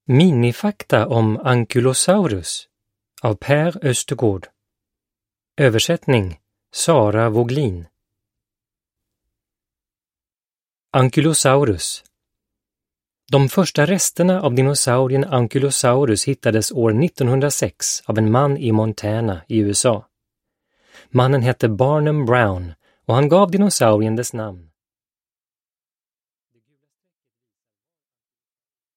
Minifakta om Ankylosaurus av Per Östergård. Översättning Sara Voglin. Ankylosaurus. De första resterna av dinosaurien Ankylosaurus hittades år 1906 av en man i Montana i USA. Mannen hette Barnum Brown och han gav dinosaurien dess namn.